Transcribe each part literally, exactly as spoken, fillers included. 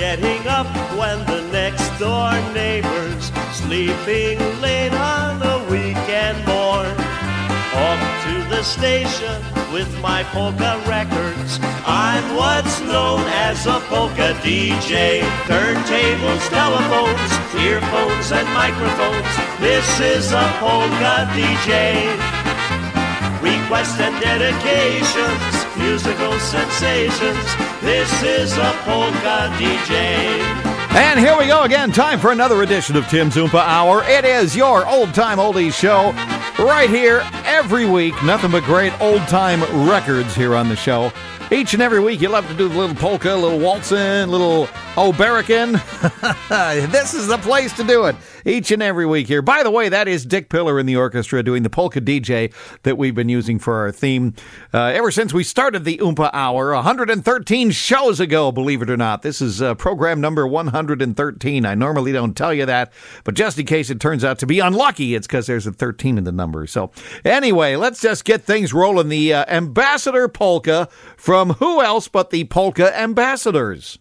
getting up when the next door neighbor's sleeping late on a weekend morn. Off to the station with my polka records. I'm what's known as a polka D J. Turntables, telephones, earphones, and microphones. This is a polka D J. Requests and dedications, musical sensations. This is a polka D J. And here we go again. Time for another edition of Tim's Oompa Hour. It is your old-time oldies show right here every week. Nothing but great old-time records here on the show. Each and every week, you love to do a little polka, a little waltzing, a little O'Barracan. This is the place to do it each and every week here. By the way, that is Dick Pillar in the orchestra doing the polka D J that we've been using for our theme uh, ever since we started the Oompa Hour one hundred thirteen shows ago, believe it or not. This is uh, program number one hundred thirteen. I normally don't tell you that, but just in case it turns out to be unlucky, it's because there's a thirteen in the number. So anyway, let's just get things rolling. The uh, Ambassador Polka from who else but the Polka Ambassadors?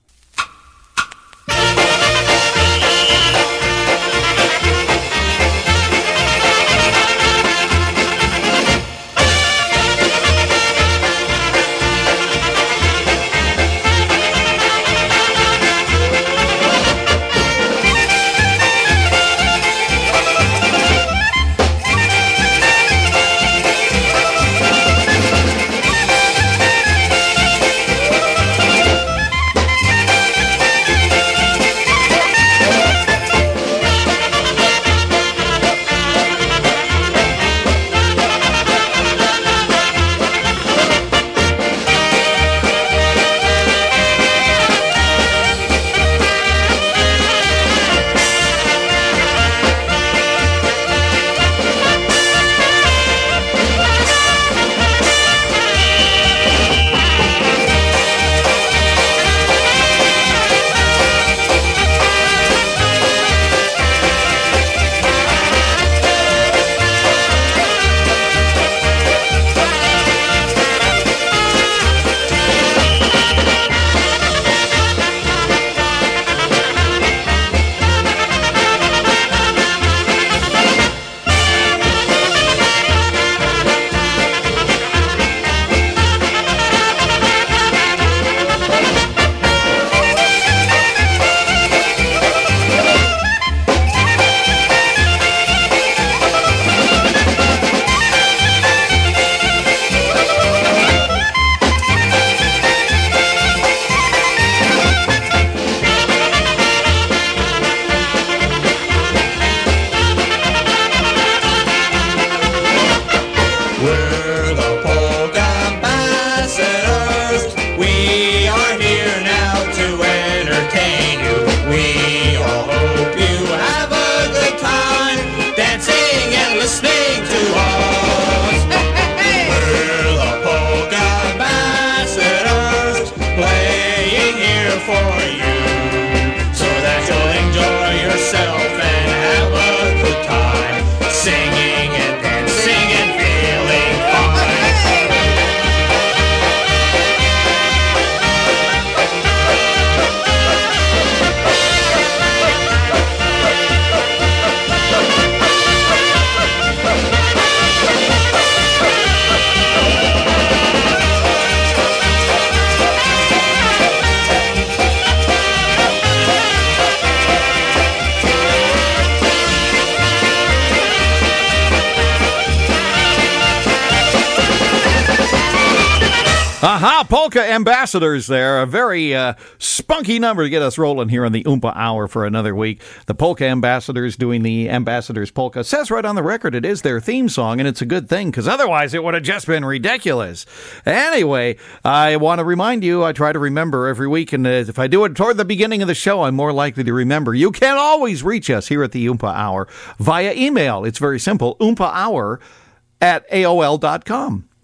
Aha, Polka Ambassadors there. A very uh, spunky number to get us rolling here on the Oompa Hour for another week. The Polka Ambassadors doing the Ambassadors Polka. It says right on the record it is their theme song, and it's a good thing, because otherwise it would have just been ridiculous. Anyway, I want to remind you, I try to remember every week, and uh, if I do it toward the beginning of the show, I'm more likely to remember. You can always reach us here at the Oompa Hour via email. It's very simple, oompahour at A O L dot com.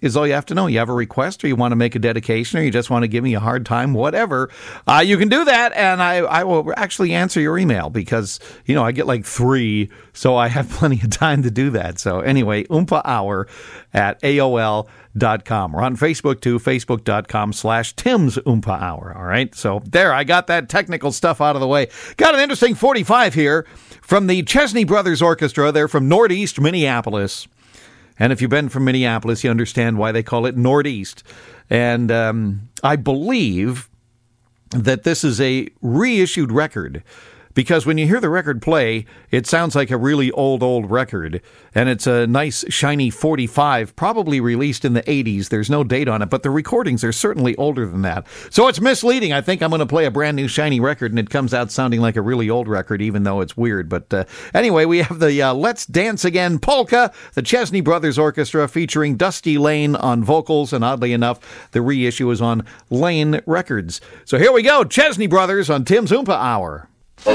is all you have to know. You have a request, or you want to make a dedication, or you just want to give me a hard time, whatever. Uh, you can do that, and I, I will actually answer your email because, you know, I get like three, so I have plenty of time to do that. So anyway, Oompa Hour at A O L dot com. We're on Facebook too, facebook.com slash Tim's Oompa Hour. All right. So there, I got that technical stuff out of the way. Got an interesting forty-five here from the Chesney Brothers Orchestra. They're from Northeast Minneapolis. And if you've been from Minneapolis, you understand why they call it Northeast. And um, I believe that this is a reissued record, because when you hear the record play, it sounds like a really old, old record. And it's a nice, shiny forty-five, probably released in the eighties. There's no date on it, but the recordings are certainly older than that. So it's misleading. I think I'm going to play a brand new, shiny record, and it comes out sounding like a really old record, even though it's weird. But uh, anyway, we have the uh, Let's Dance Again polka, the Chesney Brothers Orchestra, featuring Dusty Lane on vocals. And oddly enough, the reissue is on Lane Records. So here we go, Chesney Brothers on Tim's Oompa Hour.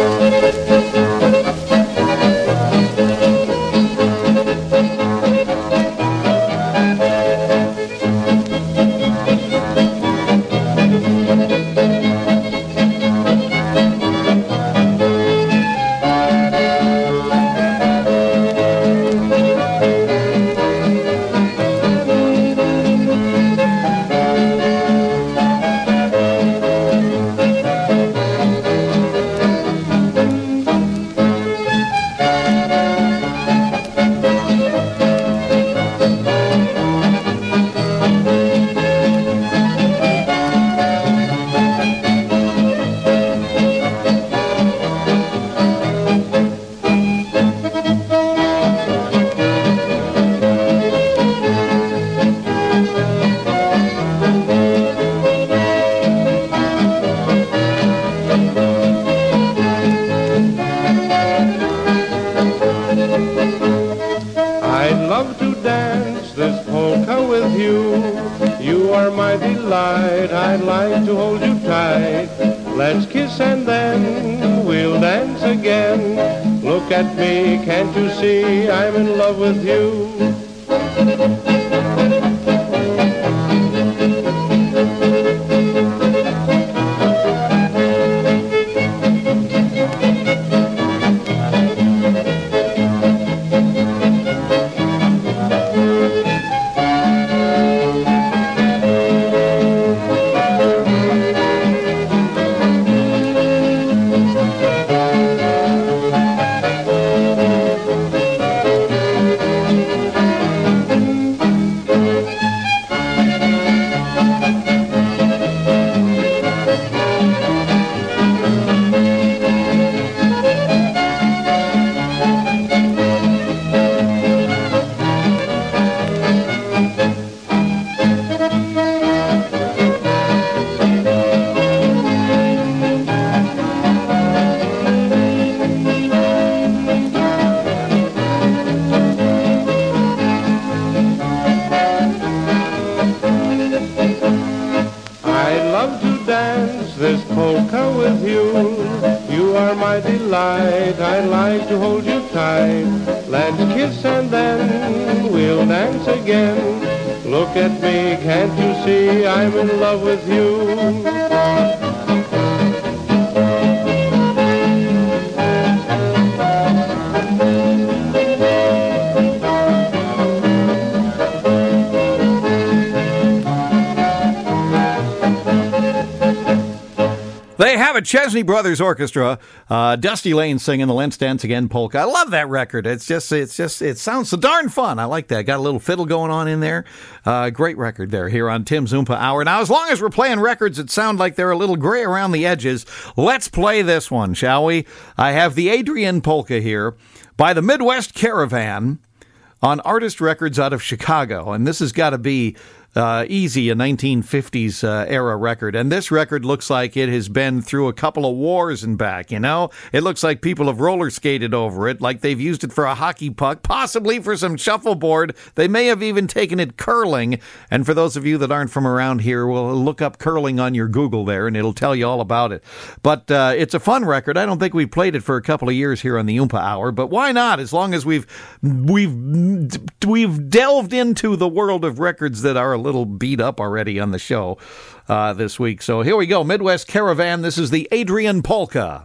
Chesney Brothers Orchestra, uh, Dusty Lane singing the Let's Dance Again polka. I love that record. It's just, it's just, it sounds so darn fun. I like that. Got a little fiddle going on in there. Uh, great record there here on Tim's Oompa Hour. Now, as long as we're playing records that sound like they're a little gray around the edges, let's play this one, shall we? I have the Adrian polka here by the Midwest Caravan on Artist Records out of Chicago. And this has got to be Uh, easy, a nineteen fifties uh, era record. And this record looks like it has been through a couple of wars and back, you know? It looks like people have roller skated over it, like they've used it for a hockey puck, possibly for some shuffleboard. They may have even taken it curling. And for those of you that aren't from around here, well, look up curling on your Google there, and it'll tell you all about it. But uh, it's a fun record. I don't think we've played it for a couple of years here on the Oompa Hour, but why not? As long as we've we've we've delved into the world of records that are a little beat up already on the show uh, this week. So here we go. Midwest Caravan. This is the Adrian Polka.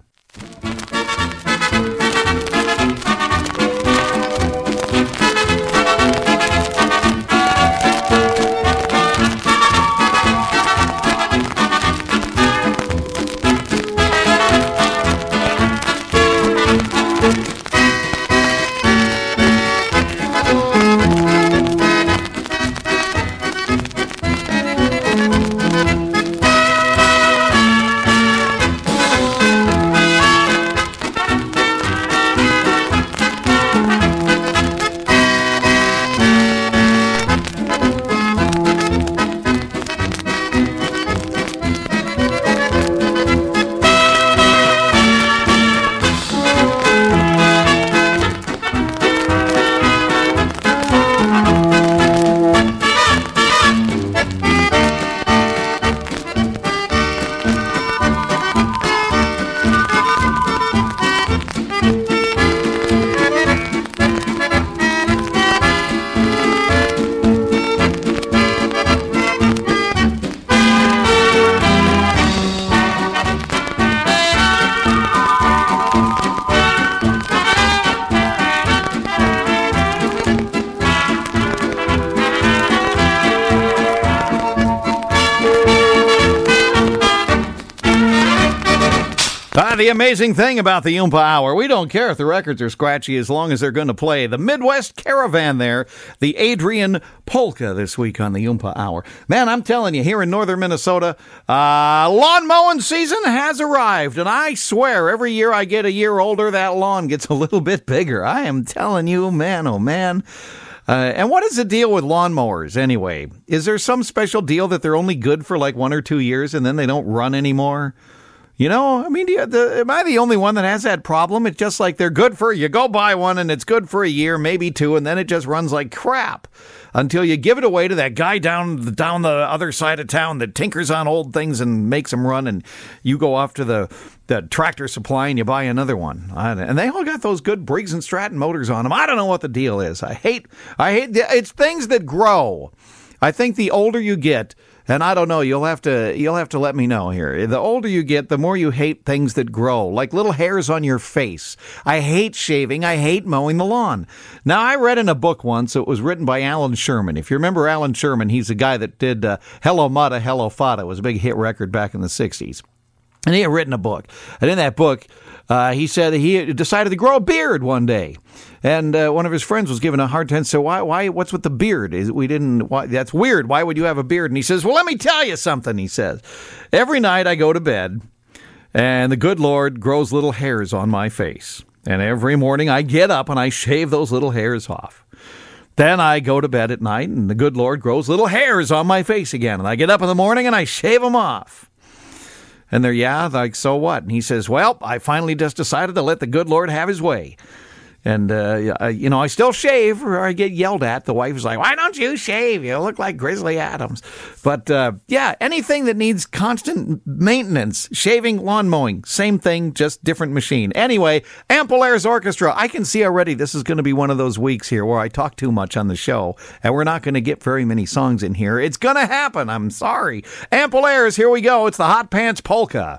The amazing thing about the Oompa Hour, we don't care if the records are scratchy as long as they're going to play. The Midwest Caravan there, the Adrian Polka this week on the Oompa Hour. Man, I'm telling you, here in northern Minnesota, uh, lawn mowing season has arrived. And I swear, every year I get a year older, that lawn gets a little bit bigger. I am telling you, man, oh man. Uh, and what is the deal with lawnmowers anyway? Is there some special deal that they're only good for like one or two years and then they don't run anymore? You know, I mean, do you, the, am I the only one that has that problem? It's just like they're good for, you go buy one and it's good for a year, maybe two, and then it just runs like crap until you give it away to that guy down, down the other side of town that tinkers on old things and makes them run, and you go off to the, the Tractor Supply and you buy another one. And they all got those good Briggs and Stratton motors on them. I don't know what the deal is. I hate, I hate, it's things that grow. I think the older you get, and I don't know, you'll have to you'll have to let me know here. The older you get, the more you hate things that grow, like little hairs on your face. I hate shaving. I hate mowing the lawn. Now, I read in a book once, it was written by Alan Sherman. If you remember Alan Sherman, he's the guy that did uh, Hello Mudda, Hello Fada. It was a big hit record back in the sixties. And he had written a book. And in that book, uh, he said he decided to grow a beard one day. And uh, one of his friends was giving a hard time. So why, why, what's with the beard? Is we didn't, why, that's weird. Why would you have a beard? And he says, well, let me tell you something, he says. Every night I go to bed and the good Lord grows little hairs on my face. And every morning I get up and I shave those little hairs off. Then I go to bed at night and the good Lord grows little hairs on my face again. And I get up in the morning and I shave them off. And they're, yeah, like, so what? And he says, well, I finally just decided to let the good Lord have his way. And, uh, you know, I still shave or I get yelled at. The wife is like, why don't you shave? You look like Grizzly Adams. But, uh, yeah, anything that needs constant maintenance, shaving, lawn mowing, same thing, just different machine. Anyway, Ample Airs Orchestra. I can see already this is going to be one of those weeks here where I talk too much on the show and we're not going to get very many songs in here. It's going to happen. I'm sorry. Ample Airs, here we go. It's the Hot Pants Polka.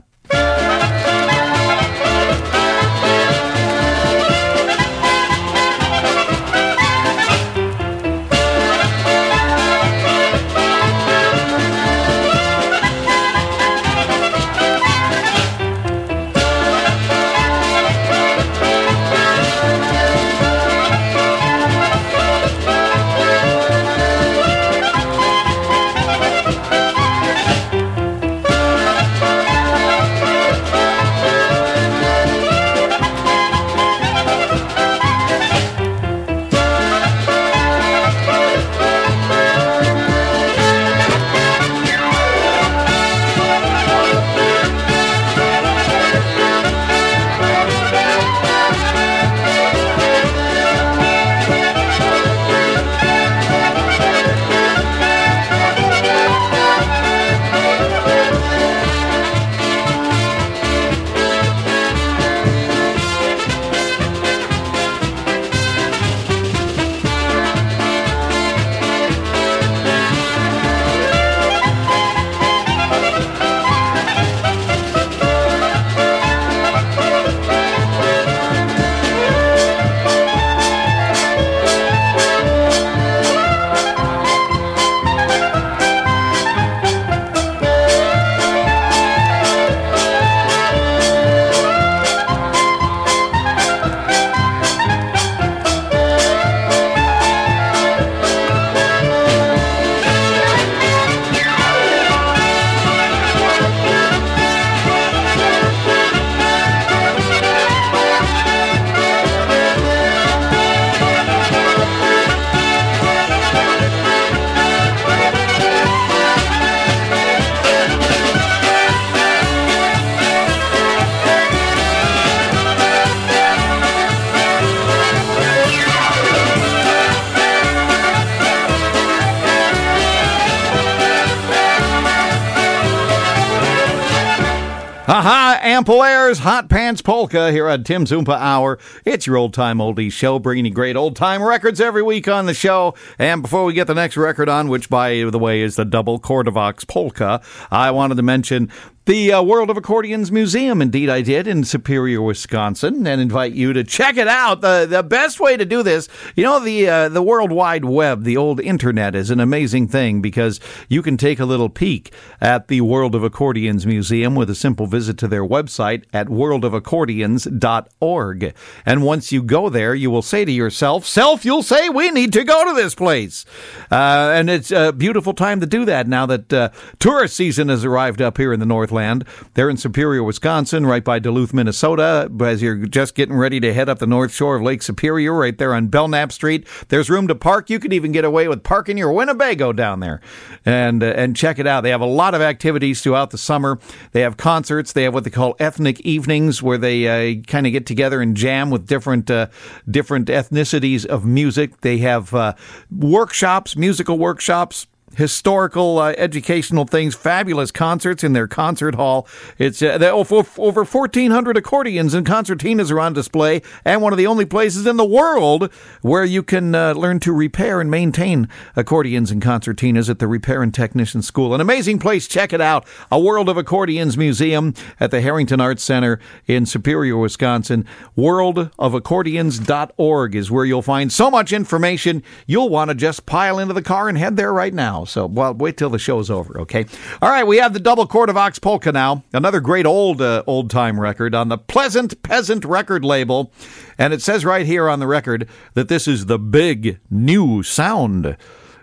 Aha, Ample Air's Hot Pants Polka here on Tim's Oompa Hour. It's your old-time oldies show, bringing you great old-time records every week on the show. And before we get the next record on, which, by the way, is the double Cordavox Polka, I wanted to mention the uh, World of Accordions Museum. Indeed, I did, in Superior, Wisconsin, and invite you to check it out. The the best way to do this, you know, the uh, the World Wide Web, the old internet, is an amazing thing because you can take a little peek at the World of Accordions Museum with a simple visit to their website at world of accordions dot org. And once you go there, you will say to yourself, self, you'll say, we need to go to this place. Uh, and it's a beautiful time to do that now that uh, tourist season has arrived up here in the Northland. They're in Superior, Wisconsin, right by Duluth, Minnesota. As you're just getting ready to head up the north shore of Lake Superior, right there on Belknap Street, there's room to park. You could even get away with parking your Winnebago down there and uh, and check it out. They have a lot of activities throughout the summer. They have concerts. They have what they call ethnic evenings, where they uh, kind of get together and jam with different uh, different ethnicities of music. They have uh, workshops, musical workshops, historical, uh, educational things, fabulous concerts in their concert hall. It's uh, over, over fourteen hundred accordions and concertinas are on display, and one of the only places in the world where you can uh, learn to repair and maintain accordions and concertinas at the Repair and Technician School. An amazing place. Check it out. A World of Accordions Museum at the Harrington Arts Center in Superior, Wisconsin. world of accordions dot org is where you'll find so much information you'll want to just pile into the car and head there right now. So, well, wait till the show's over, okay? All right, we have the double Cordavox Polka now. Another great old, uh, old-time record on the Pleasant Peasant record label. And it says right here on the record that this is the big new sound.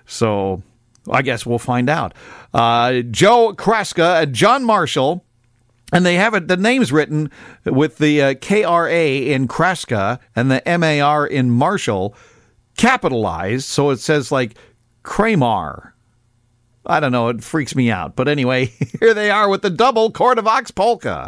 So, I guess we'll find out. Uh, Joe Kraska and John Marshall, and they have it, the names written with the uh, K R A in Kraska and the M A R in Marshall capitalized. So it says like Kramer. I don't know, it freaks me out. But anyway, here they are with the double Cordavox Polka.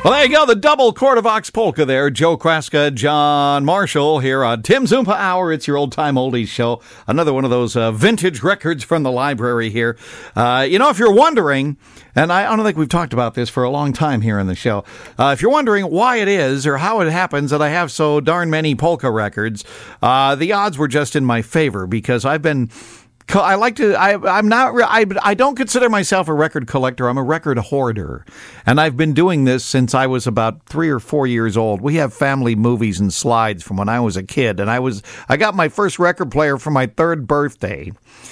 Well, there you go, the double Quartervox polka there. Joe Kraska, John Marshall here on Tim's Oompa Hour. It's your old-time oldies show. Another one of those uh, vintage records from the library here. Uh, you know, if you're wondering, and I, I don't think we've talked about this for a long time here on the show, uh, if you're wondering why it is or how it happens that I have so darn many polka records, uh, the odds were just in my favor because I've been... I like to, I, I'm not, I, I don't consider myself a record collector. I'm a record hoarder. And I've been doing this since I was about three or four years old. We have family movies and slides from when I was a kid. And I was, I got my first record player for my third birthday.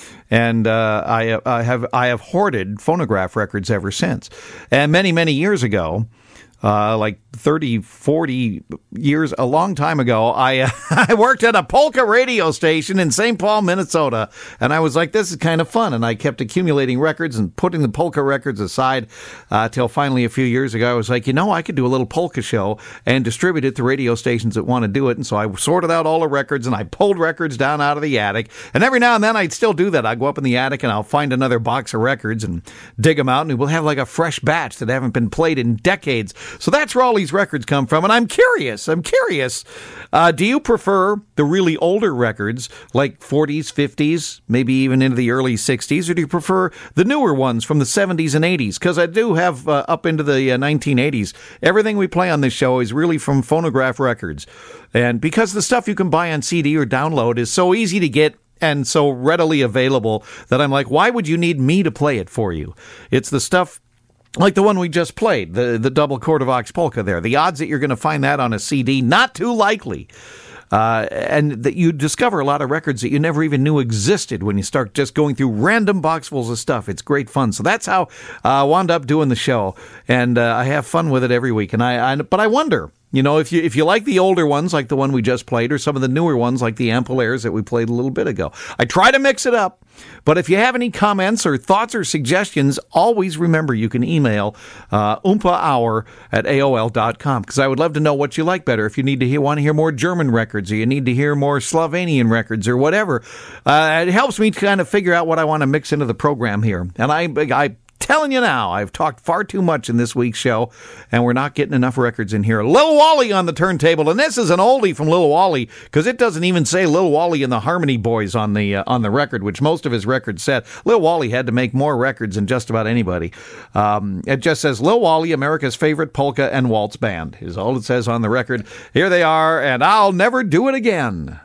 And uh, I, I have, I have hoarded phonograph records ever since. And many, many years ago, Uh, like thirty, forty years, a long time ago, I uh, I worked at a polka radio station in Saint Paul, Minnesota, and I was like, this is kind of fun, and I kept accumulating records and putting the polka records aside uh, till finally a few years ago, I was like, you know, I could do a little polka show and distribute it to radio stations that want to do it, and so I sorted out all the records, and I pulled records down out of the attic, and every now and then I'd still do that. I'd go up in the attic, and I'll find another box of records and dig them out, and we'll have like a fresh batch that haven't been played in decades. So that's where all these records come from, and I'm curious, I'm curious, uh, do you prefer the really older records, like forties, fifties, maybe even into the early sixties, or do you prefer the newer ones from the seventies and eighties? Because I do have, uh, up into the uh, nineteen eighties, everything we play on this show is really from phonograph records, and because the stuff you can buy on C D or download is so easy to get, and so readily available, that I'm like, why would you need me to play it for you? It's the stuff like the one we just played, the, the double Quartervox polka there. The odds that you're going to find that on a C D, not too likely. Uh, and that you discover a lot of records that you never even knew existed when you start just going through random boxfuls of stuff. It's great fun. So that's how uh, I wound up doing the show. And uh, I have fun with it every week. And I, I but I wonder... You know, if you if you like the older ones, like the one we just played, or some of the newer ones, like the Ampolaires that we played a little bit ago, I try to mix it up. But if you have any comments or thoughts or suggestions, always remember you can email uh, oompah hour at A O L dot com, because I would love to know what you like better. If you need to hear, want to hear more German records, or you need to hear more Slovenian records, or whatever, uh, it helps me to kind of figure out what I want to mix into the program here. And I I. Telling you now, I've talked far too much in this week's show, and we're not getting enough records in here. Lil Wally on the turntable, and this is an oldie from Lil Wally, because it doesn't even say Lil Wally and the Harmony Boys on the uh, on the record, which most of his records said. Lil Wally had to make more records than just about anybody. Um, it just says Lil Wally, America's favorite polka and waltz band, is all it says on the record. Here they are, and I'll never do it again.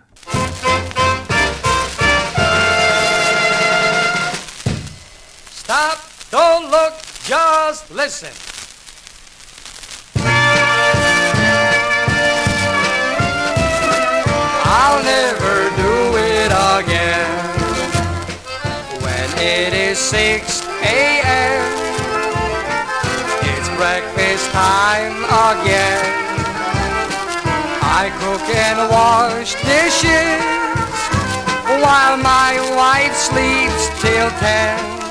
Stop! Don't look, just listen. I'll never do it again. When it is six a.m., it's breakfast time again. I cook and wash dishes while my wife sleeps till ten.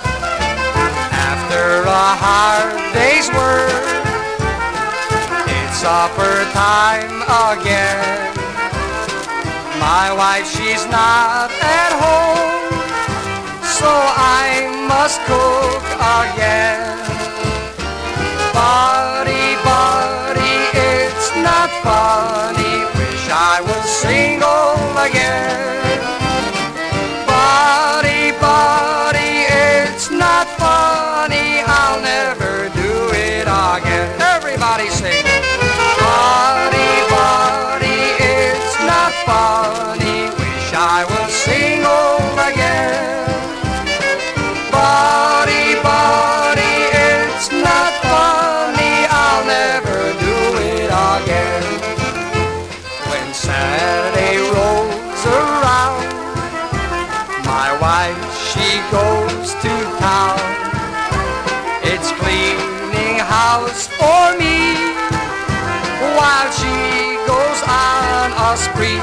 After a hard day's work, it's supper time again. My wife, she's not at home, so I must cook again. Buddy, buddy, it's not funny, wish I was single again. Buddy, buddy, it's not funny, I'll never do it again. Everybody sing. Buddy, buddy, it's not funny, wish I was single again. Buddy, buddy, it's not funny, I'll never do it again. When Saturday rolls around, my wife, she goes to town. It's cleaning house for me while she goes on a spree.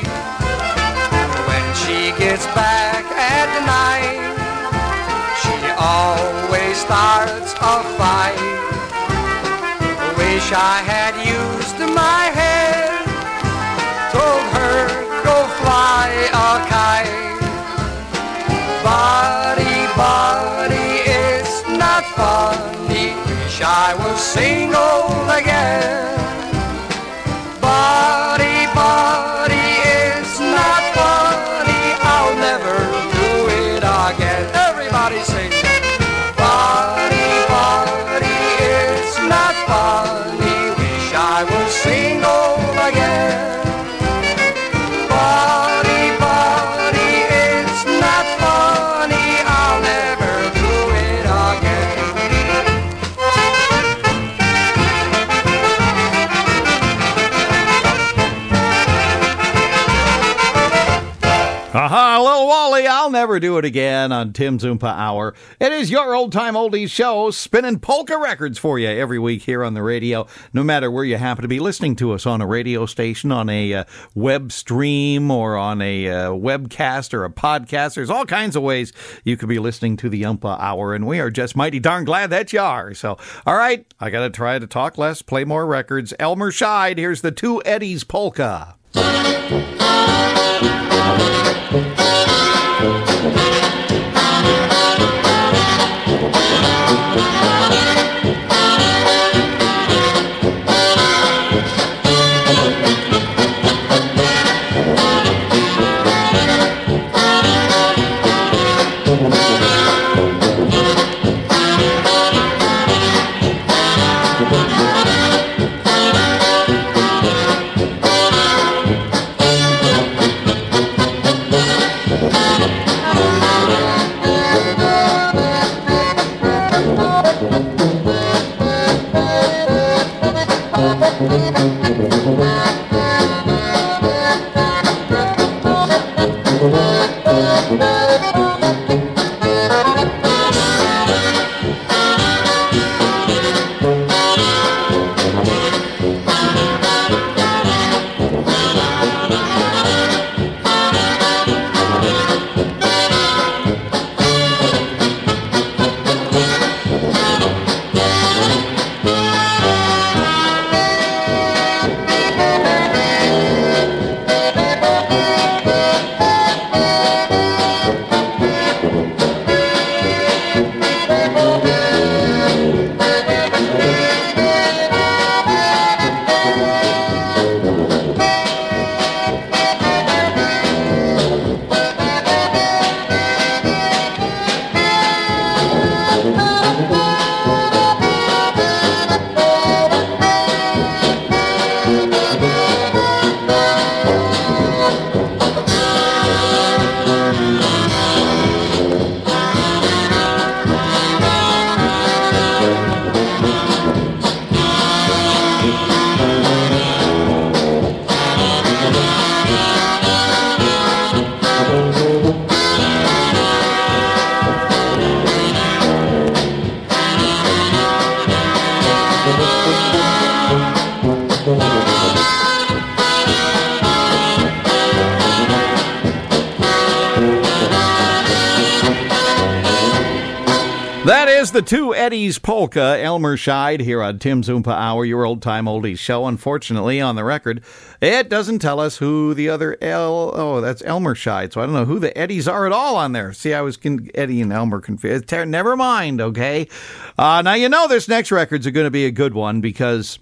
When she gets back at night, she always starts a fight. Wish I had used my head, told her go fly a kite. Buddy, buddy, it's not funny, wish I was single again. Unfortunately, I'll never do it again on Tim's Oompa Hour. It is your old-time oldies show, spinning polka records for you every week here on the radio, no matter where you happen to be listening to us, on a radio station, on a uh, web stream, or on a uh, webcast or a podcast. There's all kinds of ways you could be listening to the Oompa Hour, and we are just mighty darn glad that you are. So, all right, I got to try to talk less, play more records. Elmer Scheid, here's the Two Eddies Polka. That is the Two Eddies Polka, Elmer Scheid, here on Tim's Oompa Hour, your old-time oldies show. Unfortunately, on the record, it doesn't tell us who the other El... Oh, that's Elmer Scheid, so I don't know who the Eddies are at all on there. See, I was con- Eddie and Elmer confused. Never mind, okay? Uh, now, you know this next record's going to be a good one because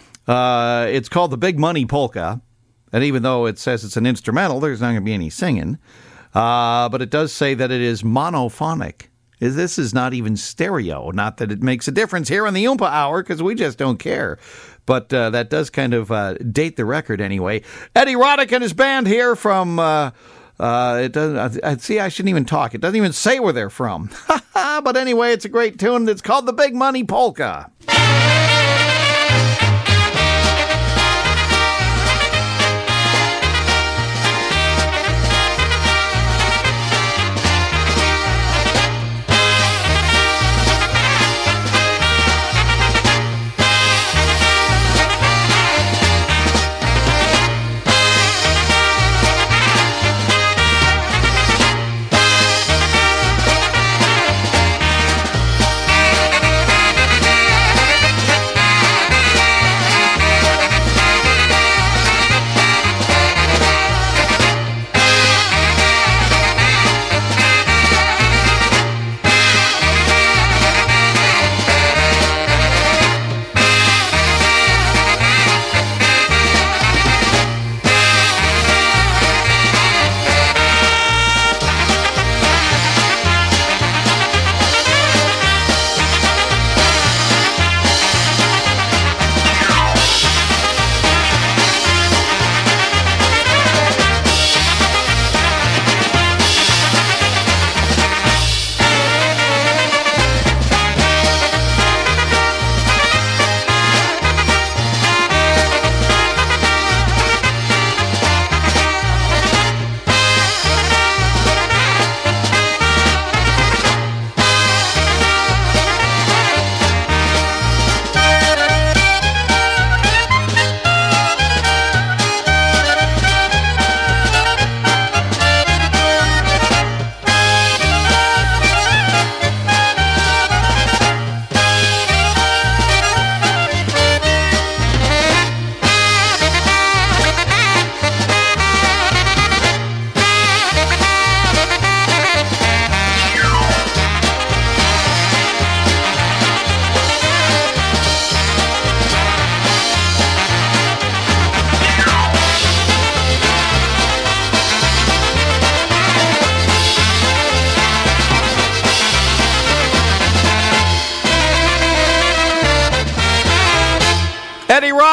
uh, it's called the Big Money Polka, and even though it says it's an instrumental, there's not going to be any singing. Uh, but it does say that it is monophonic. This is not even stereo. Not that it makes a difference here on the Oompa Hour, because we just don't care. But uh, that does kind of uh, date the record anyway. Eddie Roddick and his band here from... Uh, uh, it doesn't. I, see, I shouldn't even talk. It doesn't even say where they're from. But anyway, it's a great tune. It's called the Big Money Polka.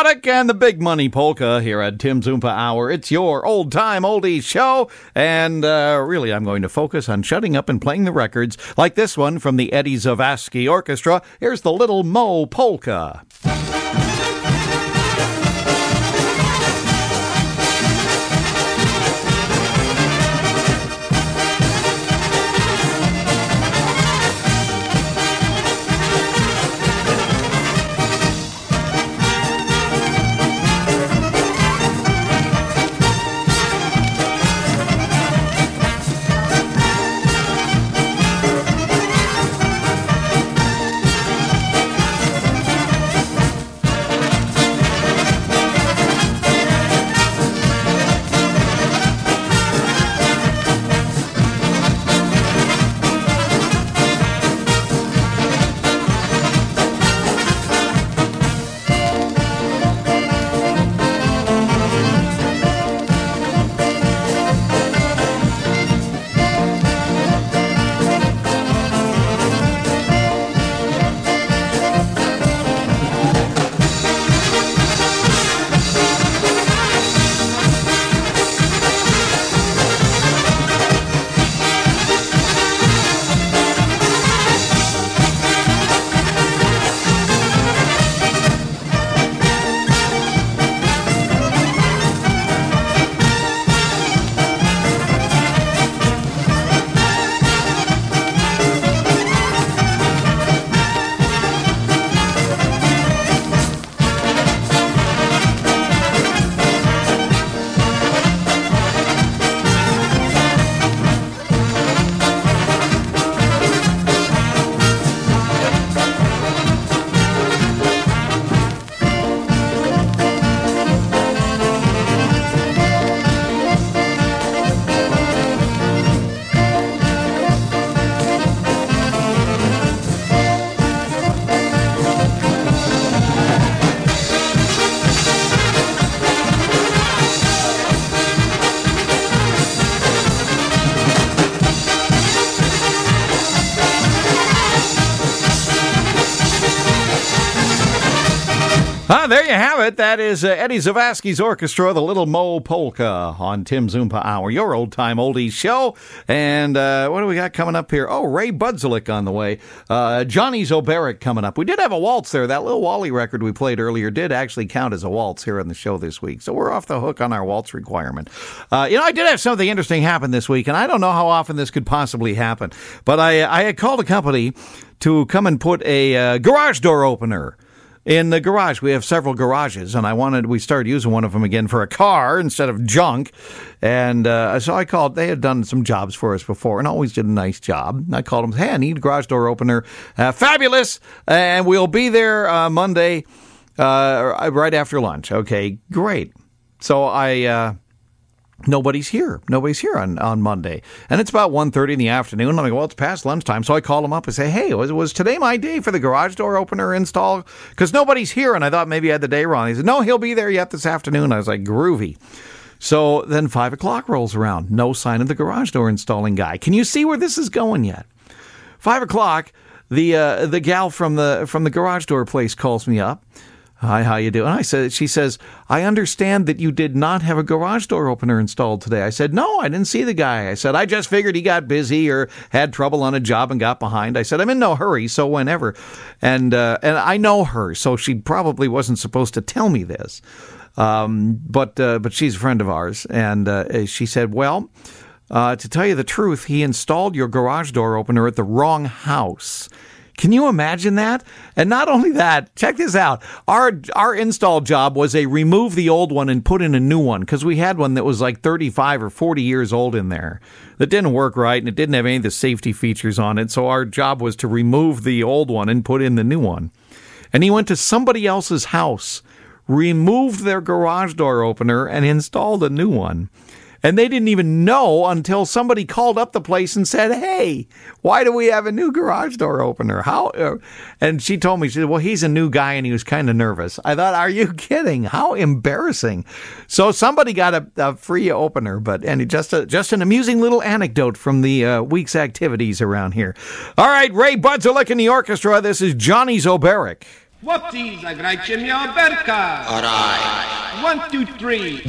Exotic and the Big Money Polka here at Tim's Oompa Hour. It's your old-time oldies show, and uh, really I'm going to focus on shutting up and playing the records like this one from the Eddie Zavasky Orchestra. Here's the Little Mo Polka. Ah, there you have it. That is uh, Eddie Zavasky's Orchestra, the Little Mo Polka on Tim's Oompa Hour, your old-time oldies show. And uh, what do we got coming up here? Oh, Ray Budzalik on the way. Uh, Johnny Zobarak coming up. We did have a waltz there. That Little Wally record we played earlier did actually count as a waltz here on the show this week. So we're off the hook on our waltz requirement. Uh, you know, I did have something interesting happen this week, and I don't know how often this could possibly happen. But I, I had called a company to come and put a uh, garage door opener in the garage. We have several garages, and I wanted, we started using one of them again for a car instead of junk. And uh, so I called, they had done some jobs for us before and always did a nice job. I called them, hey, I need a garage door opener. Uh, fabulous. And we'll be there uh, Monday uh, right after lunch. Okay, great. So I, uh, Nobody's here. Nobody's here on, on Monday. And it's about one thirty in the afternoon. I'm like, well, it's past lunchtime. So I call them up and say, hey, was, was today my day for the garage door opener install? Because nobody's here. And I thought maybe I had the day wrong. He said, no, he'll be there yet this afternoon. I was like, groovy. So then five o'clock rolls around. No sign of the garage door installing guy. Can you see where this is going yet? Five o'clock, the uh, the gal from the from the garage door place calls me up. Hi, how you doing? I said, she says, I understand that you did not have a garage door opener installed today. I said, no, I didn't see the guy. I said, I just figured he got busy or had trouble on a job and got behind. I said, I'm in no hurry, so whenever. And uh, and I know her, so she probably wasn't supposed to tell me this. Um, but uh, but she's a friend of ours. And uh, she said, well, uh, to tell you the truth, he installed your garage door opener at the wrong house. Can you imagine that? And not only that, check this out. Our our install job was a remove the old one and put in a new one because we had one that was like thirty-five or forty years old in there that didn't work right and it didn't have any of the safety features on it. So our job was to remove the old one and put in the new one. And he went to somebody else's house, removed their garage door opener and installed a new one. And they didn't even know until somebody called up the place and said, hey, why do we have a new garage door opener? How? Uh, and she told me, she said, well, he's a new guy and he was kind of nervous. I thought, are you kidding? How embarrassing. So somebody got a, a free opener, but and just a, just an amusing little anecdote from the uh, week's activities around here. All right, Ray Budzalik in the orchestra. This is Johnny Zobarak. Chłopcy, zagrajcie mi oberka. Alright. One, two, three.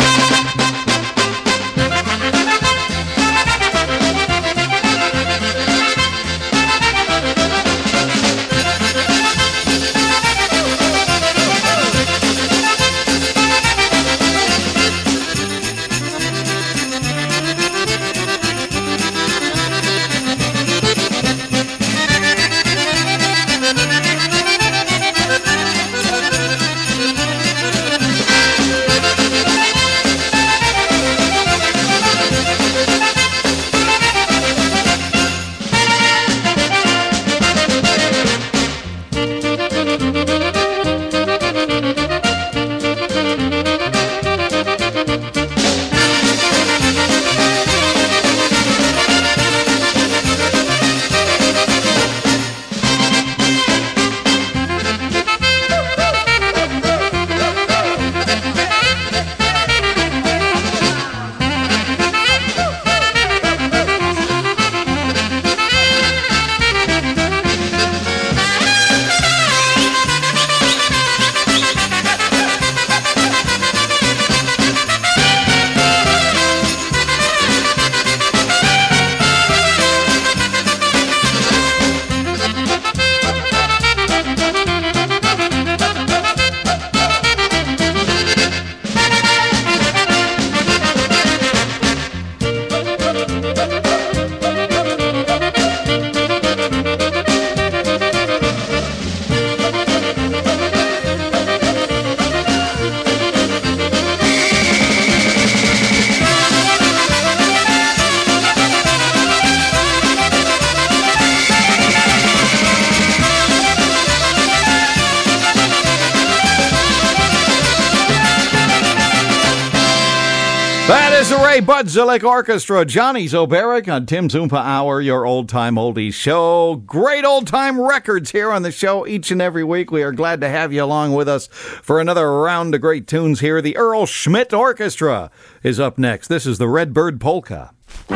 Bud Zillick Orchestra, Johnny Zobarek on Tim's Oompa Hour, your old-time oldies show. Great old-time records here on the show each and every week. We are glad to have you along with us for another round of great tunes here. The Earl Schmidt Orchestra is up next. This is the Redbird Polka.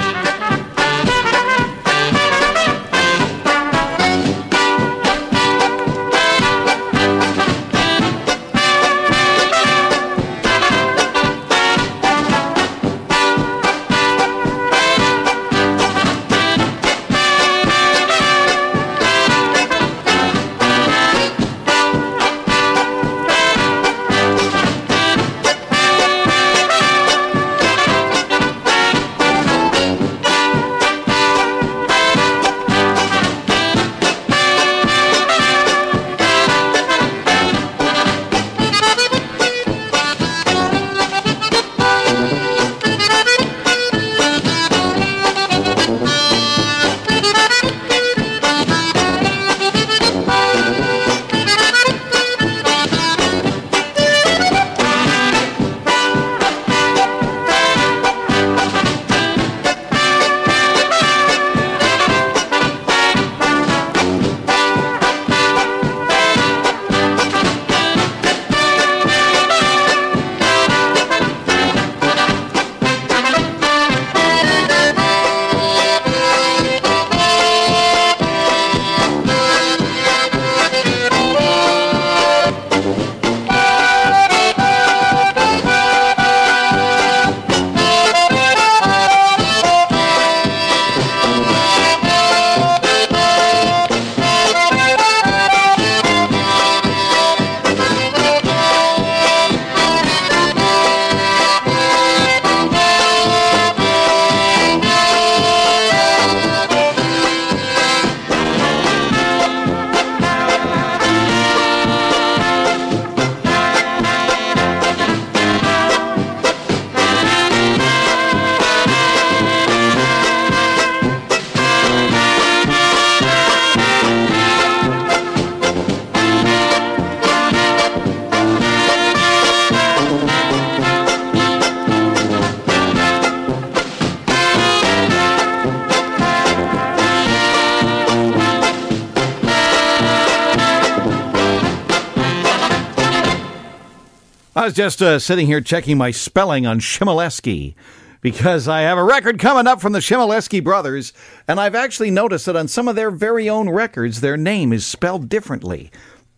I was just uh, sitting here checking my spelling on Shimoleski because I have a record coming up from the Shimoleski brothers, and I've actually noticed that on some of their very own records, their name is spelled differently.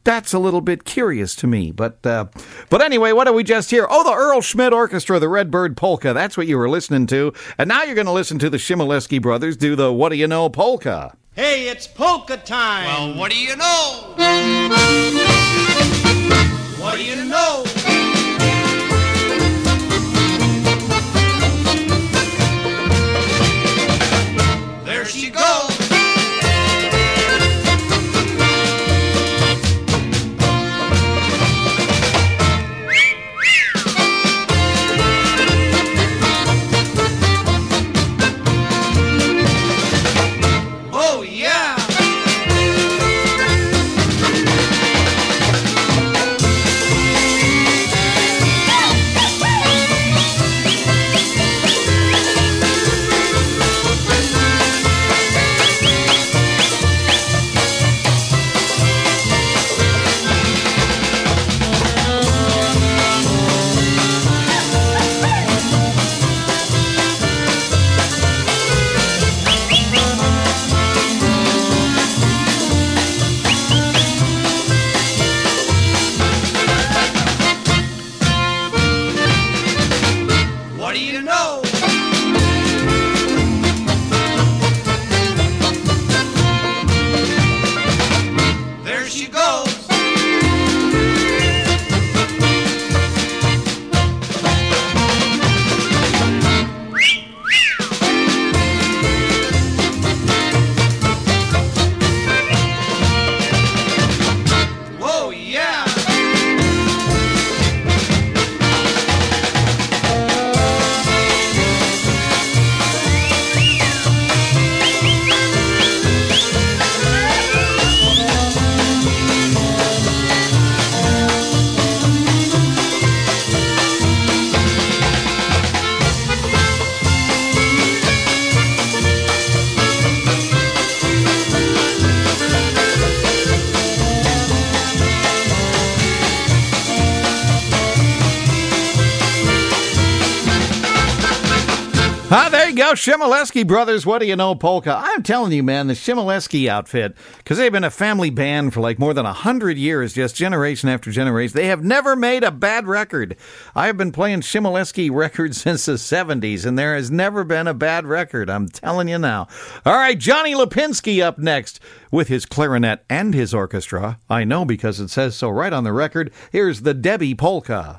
that's a little bit curious to me. But uh, but anyway, what did we just hear? Oh, the Earl Schmidt Orchestra, the Redbird Polka. That's what you were listening to. And now you're going to listen to the Shimoleski Brothers do the What Do You Know Polka. Hey, it's polka time. Well, what do you know? What do you know? There she goes. Oh, yeah. What do you know? There she goes. Whoa, yeah. Ah, there you go, Shimoleski Brothers, What Do You Know Polka. I'm telling you, man, the Shimoleski outfit, because they've been a family band for like more than a hundred years, just generation after generation. They have never made a bad record. I've been playing Shimoleski records since the seventies, and there has never been a bad record. I'm telling you now. All right, Johnny Lipinski up next with his clarinet and his orchestra. I know because it says so right on the record. Here's the Debbie Polka.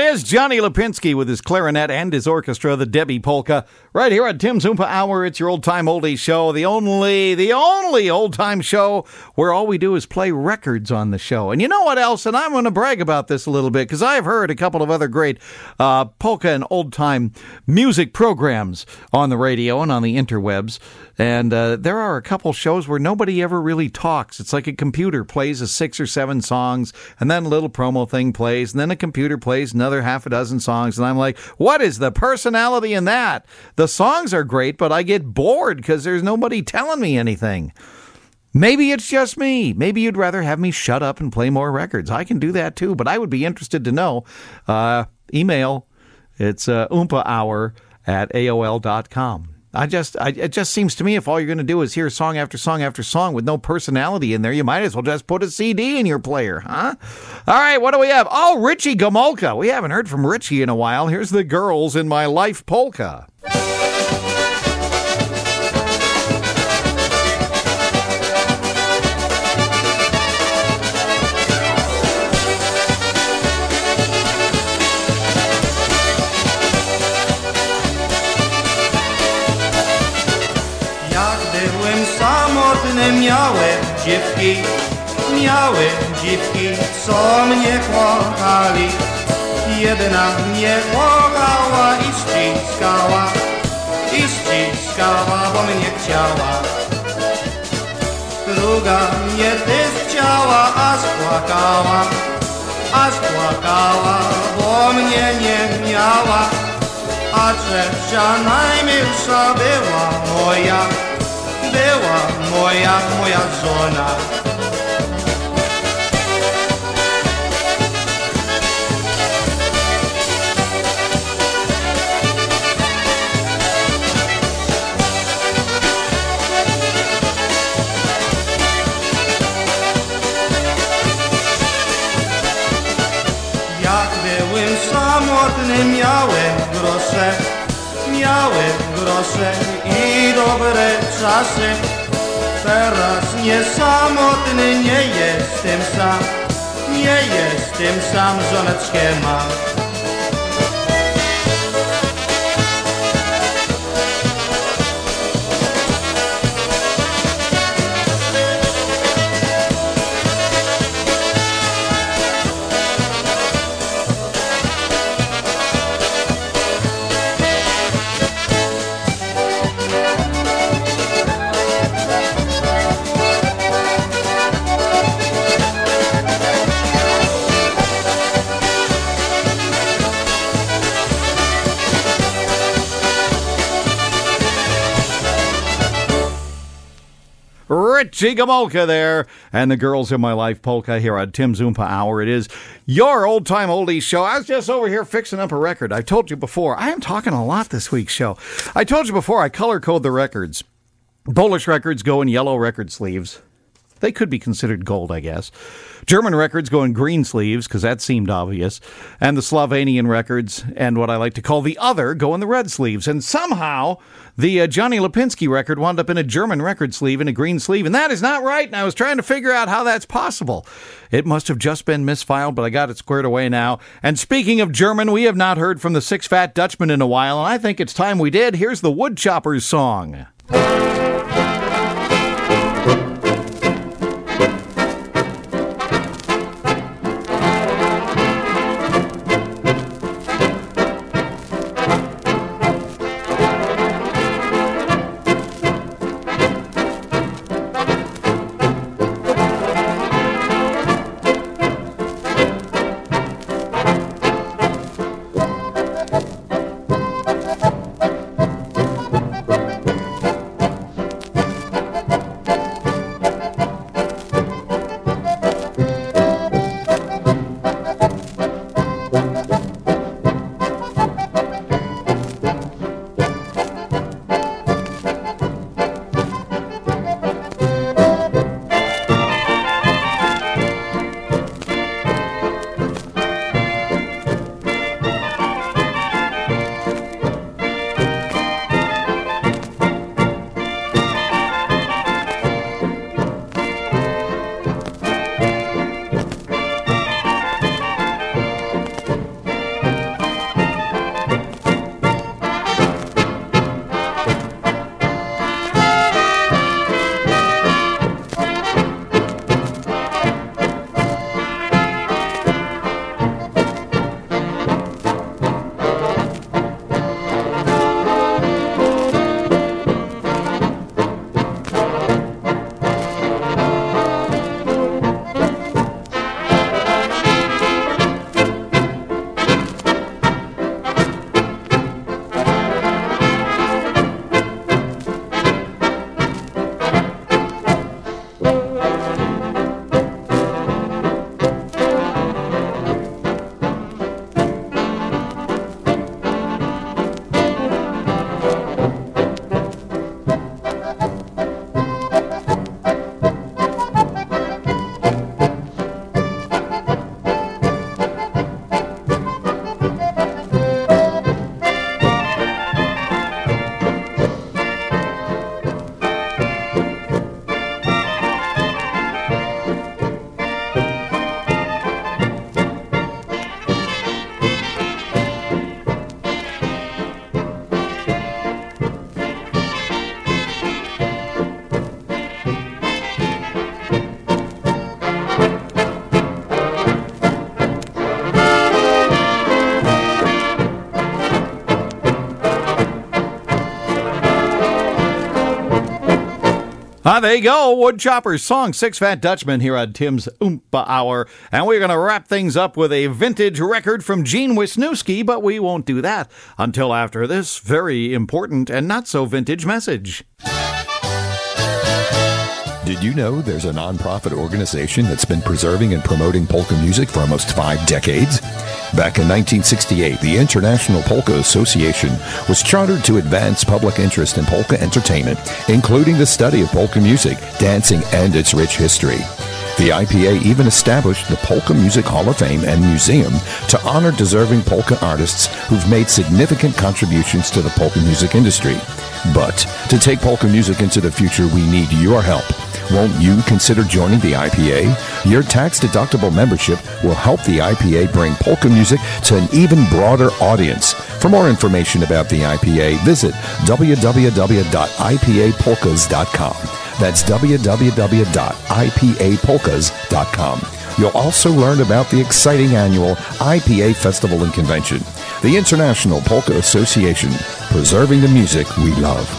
is Johnny Lipinski with his clarinet and his orchestra, the Debbie Polka, right here at Tim's Oompa Hour. It's your old-time oldie show, the only, the only old-time show where all we do is play records on the show. And you know what else? And I'm going to brag about this a little bit because I've heard a couple of other great uh, polka and old-time music programs on the radio and on the interwebs. And uh, there are a couple shows where nobody ever really talks. It's like a computer plays a six or seven songs, and then a little promo thing plays, and then a computer plays another half a dozen songs. And I'm like, what is the personality in that? The songs are great, but I get bored because there's nobody telling me anything. Maybe it's just me. Maybe you'd rather have me shut up and play more records. I can do that too, but I would be interested to know. Uh, email, it's uh, oompa hour at A O L dot com. I just, I, it just seems to me if all you're going to do is hear song after song after song with no personality in there, you might as well just put a C D in your player, huh? All right, what do we have? Oh, Richie Gomulka. We haven't heard from Richie in a while. Here's the Girls in My Life Polka. Miałem dziewki, miałem dziewki, co mnie kochali. Jedna mnie kochała i ściskała, i ściskała, bo mnie chciała. Druga mnie też chciała, a spłakała, a spłakała, bo mnie nie miała. A trzecia najmilsza była moja, była moja, moja żona. Jak byłem samotny, miałem grosze, miałem grosze i dobre czasy. Teraz nie samotny, nie jestem sam, nie jestem sam, żoneczkę mam. Richie Gomulka there, and the Girls in My Life Polka here on Tim's Oompa Hour. It is your old-time oldies show. I was just over here fixing up a record. I told you before, I am talking a lot this week's show. I told you before, I color code the records. Polish records go in yellow record sleeves. They could be considered gold, I guess. German records go in green sleeves, because that seemed obvious. And the Slovenian records, and what I like to call the other, go in the red sleeves. And somehow, the uh, Johnny Lipinski record wound up in a German record sleeve and a green sleeve. And that is not right, and I was trying to figure out how that's possible. It must have just been misfiled, but I got it squared away now. And speaking of German, we have not heard from the Six Fat Dutchmen in a while, and I think it's time we did. Here's the Woodchoppers song. Ah, there you go. Woodchopper's song, Six Fat Dutchmen, here on Tim's Oompa Hour. And we're going to wrap things up with a vintage record from Gene Wisniewski, but we won't do that until after this very important and not so vintage message. Did you know there's a nonprofit organization that's been preserving and promoting polka music for almost five decades? Back in nineteen sixty-eight, the International Polka Association was chartered to advance public interest in polka entertainment, including the study of polka music, dancing, and its rich history. The I P A even established the Polka Music Hall of Fame and Museum to honor deserving polka artists who've made significant contributions to the polka music industry. But to take polka music into the future, we need your help. Won't you consider joining the I P A? Your tax-deductible membership will help the I P A bring polka music to an even broader audience. For more information about the I P A, visit w w w dot i p a polkas dot com. That's w w w dot i p a polkas dot com. You'll also learn about the exciting annual I P A Festival and Convention. The International Polka Association, preserving the music we love.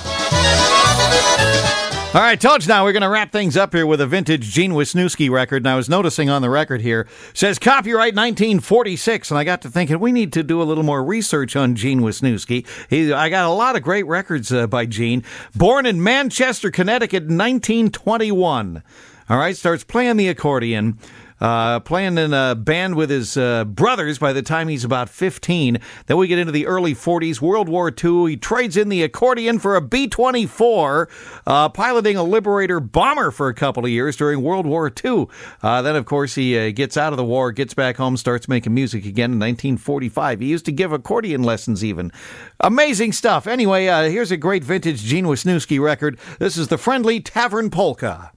All right, told you now, we're going to wrap things up here with a vintage Gene Wisniewski record. And I was noticing on the record here, says copyright nineteen forty-six. And I got to thinking, we need to do a little more research on Gene Wisniewski. He, I got a lot of great records uh, by Gene. Born in Manchester, Connecticut in nineteen twenty-one. All right, starts playing the accordion. Uh, playing in a band with his uh, brothers by the time he's about fifteen. Then we get into the early forties, World War Two. He trades in the accordion for a B twenty-four, uh, piloting a Liberator bomber for a couple of years during World War Two. Uh, then, of course, he uh, gets out of the war, gets back home, starts making music again in nineteen forty-five. He used to give accordion lessons even. Amazing stuff. Anyway, uh, here's a great vintage Gene Wisniewski record. This is the Friendly Tavern Polka.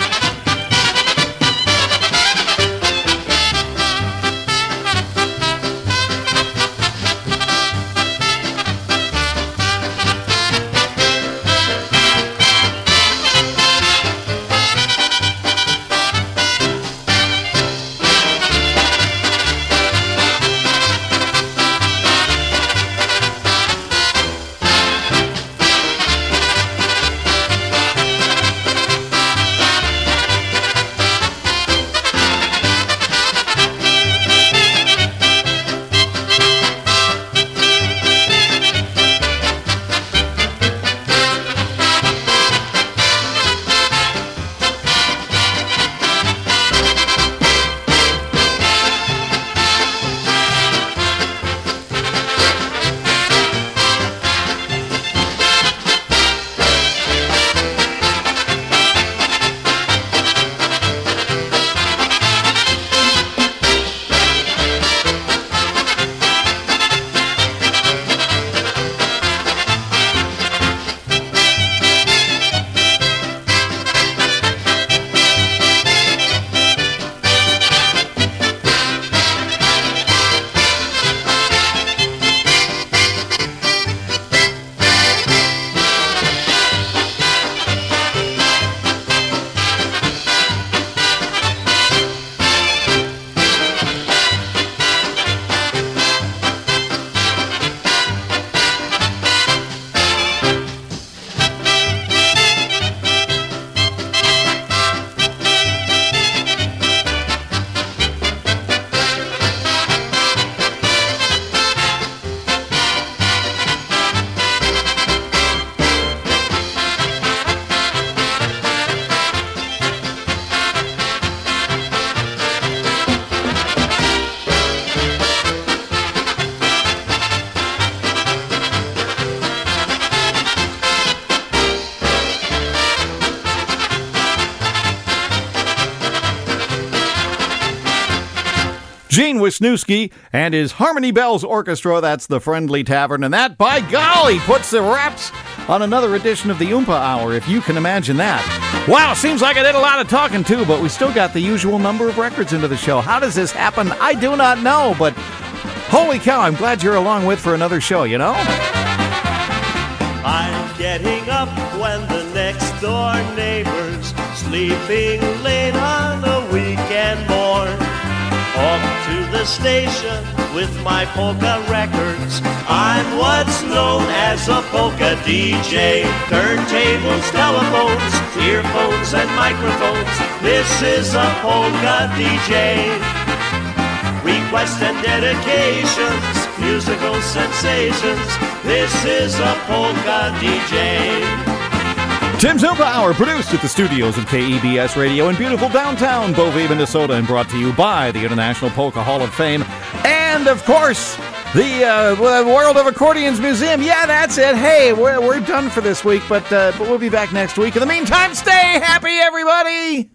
Gene Wisniewski and his Harmony Bells Orchestra. That's the Friendly Tavern. And that, by golly, puts the wraps on another edition of the Oompa Hour, if you can imagine that. Wow, seems like I did a lot of talking too, but we still got the usual number of records into the show. How does this happen? I do not know, but holy cow, I'm glad you're along with for another show, you know? I'm getting up when the next door neighbor's sleeping late on a weekend morn. Off to the station with my polka records. I'm what's known known as a polka D J. Turntables, telephones, earphones, and microphones. This is a polka D J. Requests and dedications, musical sensations. This is a polka D J. Tim Zumpa Hour, produced at the studios of K E B S Radio in beautiful downtown Beauvais, Minnesota, and brought to you by the International Polka Hall of Fame and, of course, the uh, World of Accordions Museum. Yeah, that's it. Hey, we're, we're done for this week, but, uh, but we'll be back next week. In the meantime, stay happy, everybody!